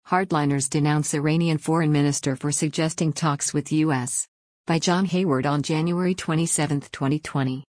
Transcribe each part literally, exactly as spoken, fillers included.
Hardliners denounce Iranian foreign minister for suggesting talks with U S By John Hayward on January twenty-seventh, twenty twenty.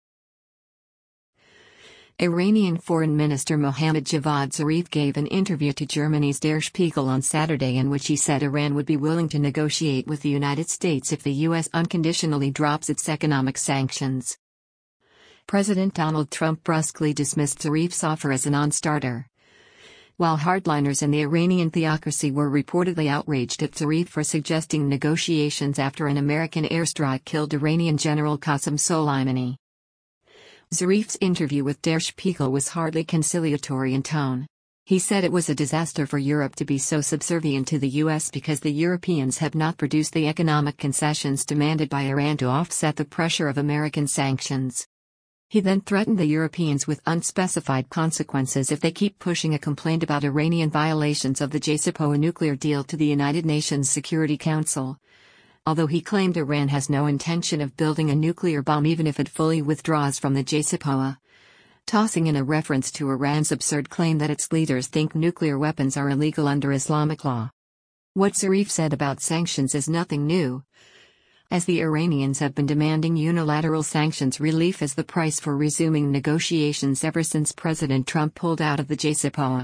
Iranian Foreign Minister Mohammad Javad Zarif gave an interview to Germany's Der Spiegel on Saturday in which he said Iran would be willing to negotiate with the United States if the U S unconditionally drops its economic sanctions. President Donald Trump brusquely dismissed Zarif's offer as a non-starter. While hardliners in the Iranian theocracy were reportedly outraged at Zarif for suggesting negotiations after an American airstrike killed Iranian General Qasem Soleimani. Zarif's interview with Der Spiegel was hardly conciliatory in tone. He said it was a disaster for Europe to be so subservient to the U S because the Europeans have not produced the economic concessions demanded by Iran to offset the pressure of American sanctions. He then threatened the Europeans with unspecified consequences if they keep pushing a complaint about Iranian violations of the J C P O A nuclear deal to the United Nations Security Council. Although he claimed Iran has no intention of building a nuclear bomb even if it fully withdraws from the J C P O A. Tossing in a reference to Iran's absurd claim that its leaders think nuclear weapons are illegal under Islamic law. What Zarif said about sanctions is nothing new, as the Iranians have been demanding unilateral sanctions relief as the price for resuming negotiations ever since President Trump pulled out of the J C P O A.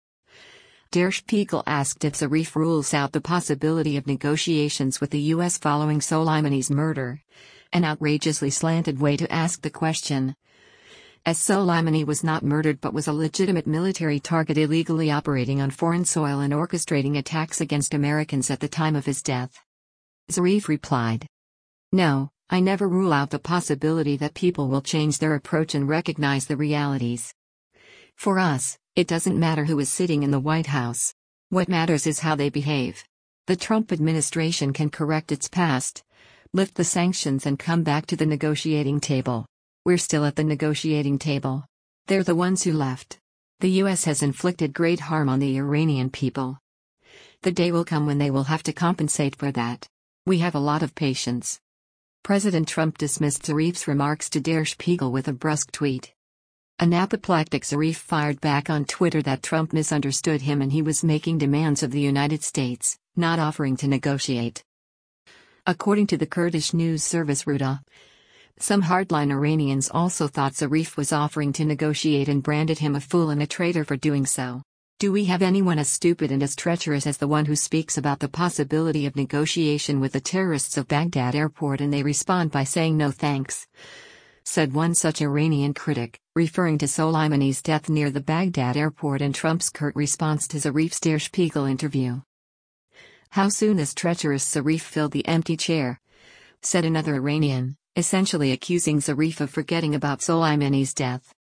Der Spiegel asked if Zarif rules out the possibility of negotiations with the U S following Soleimani's murder, an outrageously slanted way to ask the question, as Soleimani was not murdered but was a legitimate military target illegally operating on foreign soil and orchestrating attacks against Americans at the time of his death. Zarif replied, "No, I never rule out the possibility that people will change their approach and recognize the realities. For us, it doesn't matter who is sitting in the White House. What matters is how they behave. The Trump administration can correct its past, lift the sanctions and come back to the negotiating table. We're still at the negotiating table. They're the ones who left. The U S has inflicted great harm on the Iranian people. The day will come when they will have to compensate for that. We have a lot of patience." President Trump dismissed Zarif's remarks to Der Spiegel with a brusque tweet. An apoplectic Zarif fired back on Twitter that Trump misunderstood him and he was making demands of the United States, not offering to negotiate. According to the Kurdish news service Ruda, some hardline Iranians also thought Zarif was offering to negotiate and branded him a fool and a traitor for doing so. Do we have anyone as stupid and as treacherous as the one who speaks about the possibility of negotiation with the terrorists of Baghdad airport and they respond by saying no thanks? Said one such Iranian critic, referring to Soleimani's death near the Baghdad airport and Trump's curt response to Zarif's Der Spiegel interview. "How soon has treacherous Zarif filled the empty chair?" said another Iranian, essentially accusing Zarif of forgetting about Soleimani's death.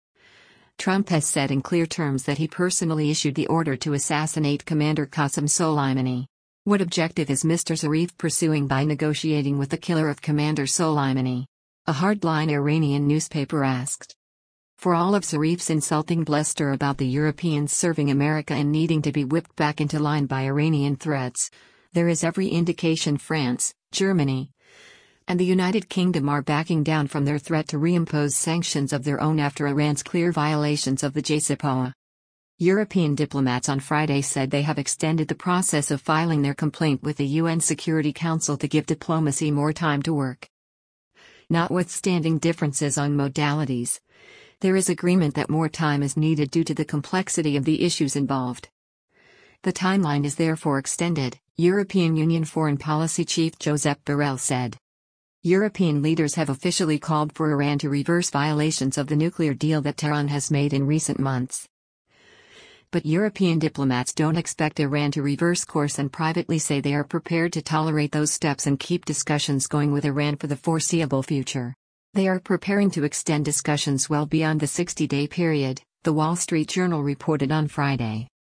Trump has said in clear terms that he personally issued the order to assassinate Commander Qasem Soleimani. What objective is Mister Zarif pursuing by negotiating with the killer of Commander Soleimani? A hardline Iranian newspaper asked. For all of Zarif's insulting bluster about the Europeans serving America and needing to be whipped back into line by Iranian threats, there is every indication France, Germany, and the United Kingdom are backing down from their threat to reimpose sanctions of their own after Iran's clear violations of the J C P O A. European diplomats on Friday said they have extended the process of filing their complaint with the U N Security Council to give diplomacy more time to work. Notwithstanding differences on modalities, there is agreement that more time is needed due to the complexity of the issues involved. The timeline is therefore extended, European Union Foreign Policy Chief Josep Borrell said. European leaders have officially called for Iran to reverse violations of the nuclear deal that Tehran has made in recent months. But European diplomats don't expect Iran to reverse course and privately say they are prepared to tolerate those steps and keep discussions going with Iran for the foreseeable future. They are preparing to extend discussions well beyond the sixty-day period, The Wall Street Journal reported on Friday.